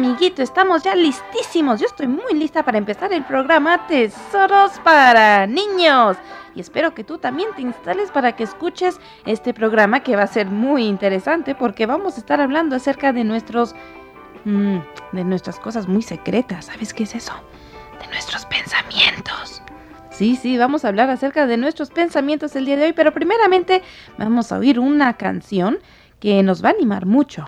amiguito, estamos ya listísimos. Yo estoy muy lista para empezar el programa Tesoros para Niños. Y espero que tú también te instales para que escuches este programa que va a ser muy interesante porque vamos a estar hablando acerca de nuestras cosas muy secretas. ¿Sabes qué es eso? De nuestros pensamientos. Sí, vamos a hablar acerca de nuestros pensamientos el día de hoy, pero primeramente vamos a oír una canción que nos va a animar mucho.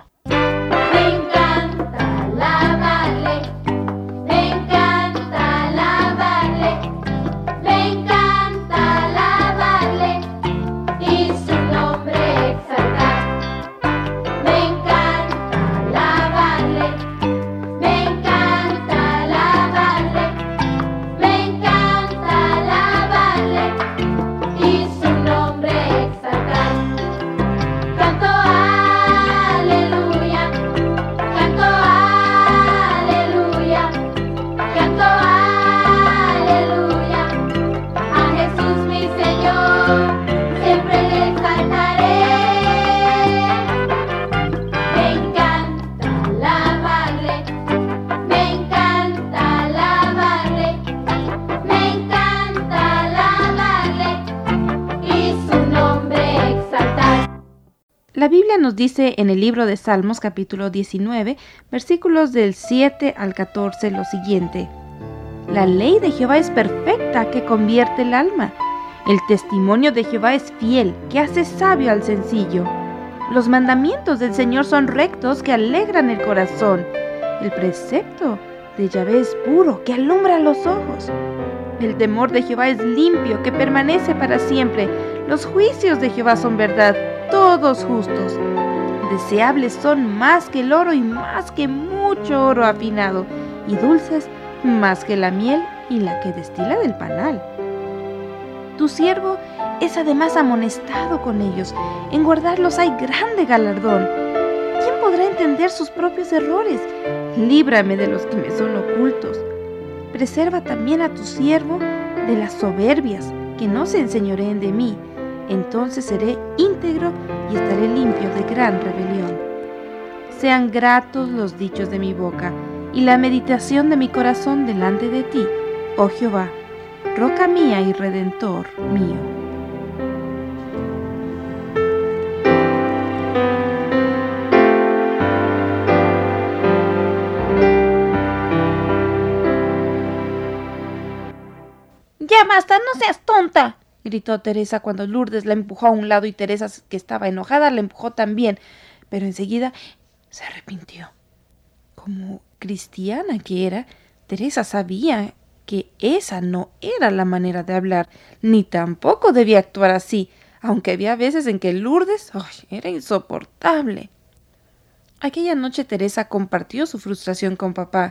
La Biblia nos dice en el libro de Salmos capítulo 19, versículos del 7 al 14 lo siguiente: La ley de Jehová es perfecta, que convierte el alma. El testimonio de Jehová es fiel, que hace sabio al sencillo. Los mandamientos del Señor son rectos, que alegran el corazón. El precepto de Yahvé es puro, que alumbra los ojos. El temor de Jehová es limpio, que permanece para siempre. Los juicios de Jehová son verdad, todos justos. Deseables son más que el oro y más que mucho oro afinado, y dulces más que la miel y la que destila del panal. Tu siervo es además amonestado con ellos. En guardarlos hay grande galardón. ¿Quién podrá entender sus propios errores? Líbrame de los que me son ocultos. Preserva también a tu siervo de las soberbias, que no se enseñoreen de mí. Entonces seré íntegro y estaré limpio de gran rebelión. Sean gratos los dichos de mi boca y la meditación de mi corazón delante de ti, oh Jehová, roca mía y redentor mío. ¡Ya basta, no seas tonta!, gritó Teresa cuando Lourdes la empujó a un lado y Teresa, que estaba enojada, la empujó también, pero enseguida se arrepintió. Como cristiana que era, Teresa sabía que esa no era la manera de hablar, ni tampoco debía actuar así, aunque había veces en que Lourdes era insoportable. Aquella noche Teresa compartió su frustración con papá.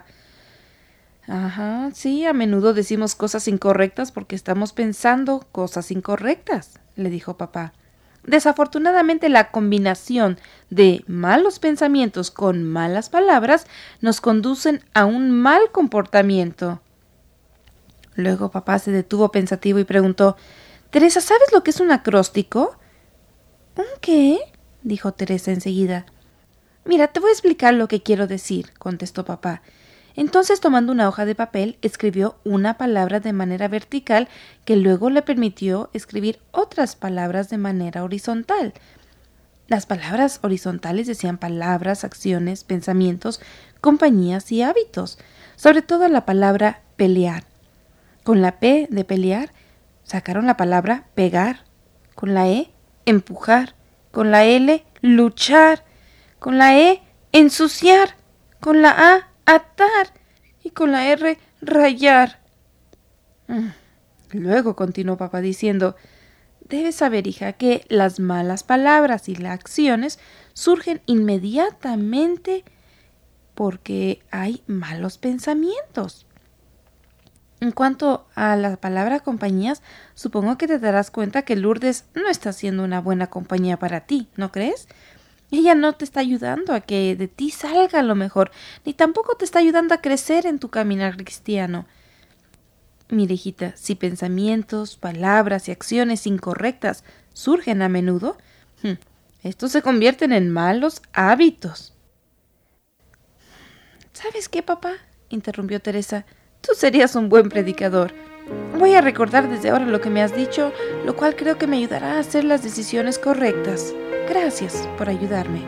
Sí, a menudo decimos cosas incorrectas porque estamos pensando cosas incorrectas, le dijo papá. Desafortunadamente, la combinación de malos pensamientos con malas palabras nos conducen a un mal comportamiento. Luego papá se detuvo pensativo y preguntó: Teresa, ¿sabes lo que es un acróstico? ¿Un qué?, dijo Teresa enseguida. Mira, te voy a explicar lo que quiero decir, contestó papá. Entonces, tomando una hoja de papel, escribió una palabra de manera vertical que luego le permitió escribir otras palabras de manera horizontal. Las palabras horizontales decían palabras, acciones, pensamientos, compañías y hábitos. Sobre todo la palabra pelear. Con la P de pelear sacaron la palabra pegar. Con la E, empujar. Con la L, luchar. Con la E, ensuciar. Con la A, atar, y con la R, rayar. Luego continuó papá diciendo: debes saber, hija, que las malas palabras y las acciones surgen inmediatamente porque hay malos pensamientos. En cuanto a la palabra compañías, supongo que te darás cuenta que Lourdes no está siendo una buena compañía para ti, ¿no crees? Ella no te está ayudando a que de ti salga lo mejor, ni tampoco te está ayudando a crecer en tu caminar cristiano. Mira, hijita, si pensamientos, palabras y acciones incorrectas surgen a menudo, estos se convierten en malos hábitos. ¿Sabes qué, papá?, interrumpió Teresa. Tú serías un buen predicador. Voy a recordar desde ahora lo que me has dicho, lo cual creo que me ayudará a hacer las decisiones correctas. Gracias por ayudarme.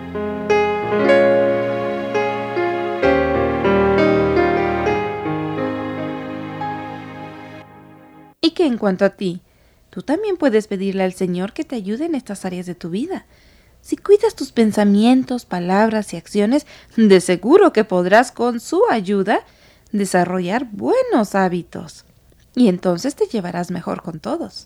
Y que en cuanto a ti, tú también puedes pedirle al Señor que te ayude en estas áreas de tu vida. Si cuidas tus pensamientos, palabras y acciones, de seguro que podrás, con su ayuda, desarrollar buenos hábitos. Y entonces te llevarás mejor con todos.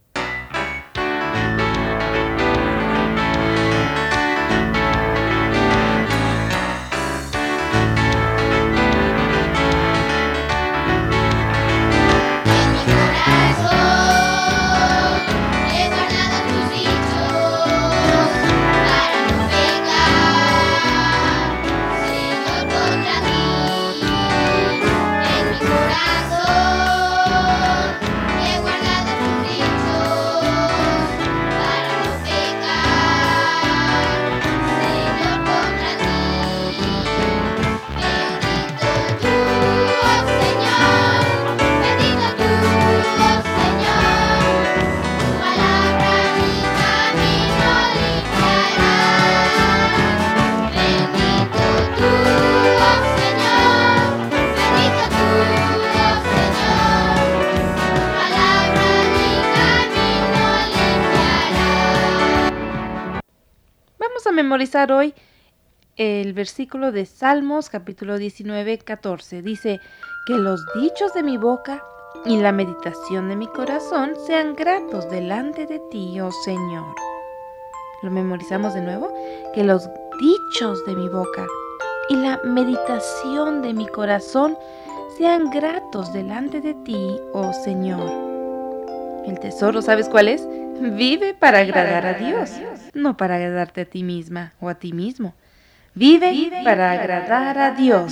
Vamos a memorizar hoy el versículo de Salmos, capítulo 19, 14. Dice, que los dichos de mi boca y la meditación de mi corazón sean gratos delante de ti, oh Señor. ¿Lo memorizamos de nuevo? Que los dichos de mi boca y la meditación de mi corazón sean gratos delante de ti, oh Señor. El tesoro, ¿sabes cuál es? Vive para agradar a Dios, no para agradarte a ti misma o a ti mismo. Vive para agradar a Dios.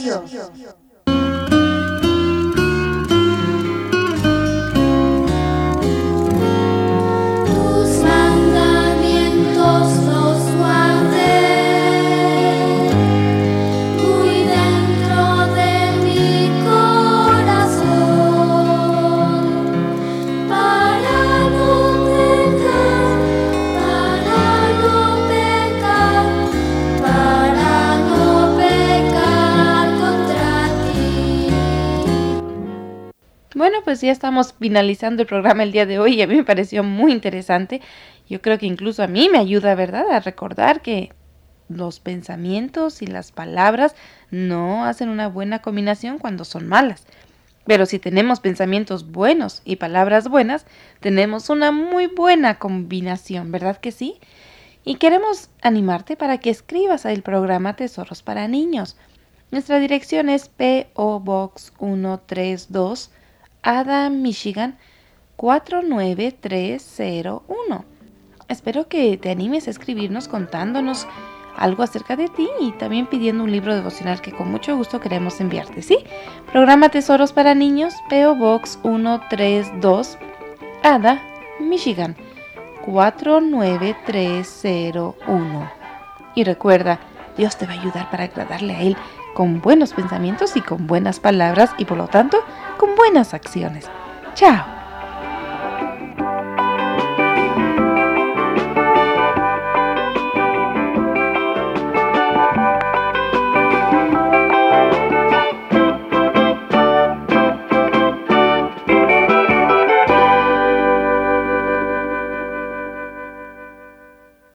Tus mandamientos los guardé muy dentro de mi corazón, para no pecar, contra ti. Bueno, pues ya estamos finalizando el programa el día de hoy y a mí me pareció muy interesante. Yo creo que incluso a mí me ayuda, ¿verdad?, a recordar que los pensamientos y las palabras no hacen una buena combinación cuando son malas. Pero si tenemos pensamientos buenos y palabras buenas, tenemos una muy buena combinación, ¿verdad que sí? Y queremos animarte para que escribas al programa Tesoros para Niños. Nuestra dirección es P.O. Box 132, Ada, Michigan 49301. Espero que te animes a escribirnos contándonos algo acerca de ti y también pidiendo un libro devocional que con mucho gusto queremos enviarte, ¿sí? Programa Tesoros para Niños, P.O. Box 132, Ada, Michigan 49301. Y recuerda, Dios te va a ayudar para agradarle a Él con buenos pensamientos y con buenas palabras y por lo tanto con buenas acciones. ¡Chao!